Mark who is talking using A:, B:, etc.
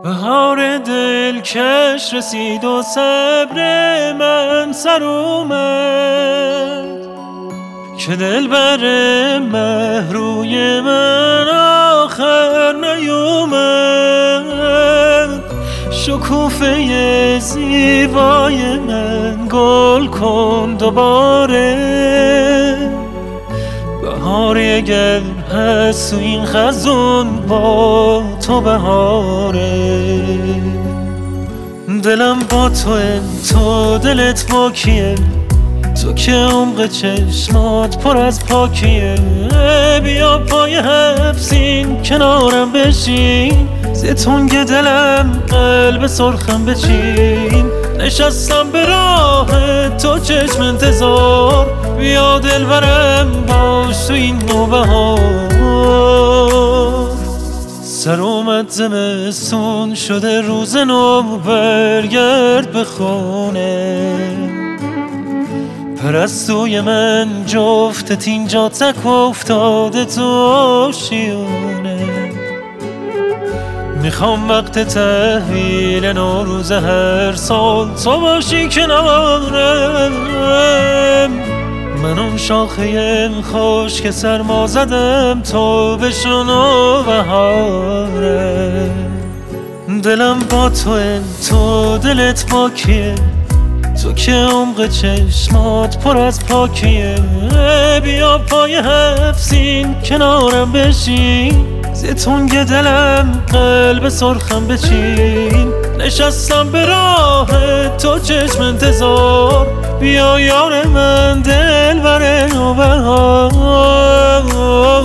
A: بهار دلکش رسید و صبر من سر اومد که دلبر مهروی من آخر نیومد. شکوفه زیبای من گل کن دوباره، بهاری اگر هست تو این خزون با تو بهاره. دلم با تو دلت با کیه؟ تو که عمق چشمات پر از پاکیه. بیا پای حبسین کنارم بشین، زی تنگ دلم قلب سرخم بچین. نشستم به راه تو چشم انتظار، بیا دلبرم باش تو این نوبهار. سر اومد زمستون شده روز نو، برگرد به خونه. پرستوی من جفتت اینجا تک افتاده تو آشیونه. میخوام وقت تحویل نوروز هر سال تو باشی کنارم. من اون شاخه خوش که سرما زدم تو بشنو بهاره. دلم با تو دلت با کیه؟ تو که عمق چشمات پر از پاکیه. بیا پای حبسین کنارم بشین، زی تنگ دلم قلب سرخم بچین. نشستم به راه تو چشم انتظار، بیا یار من دلبر نوبهار.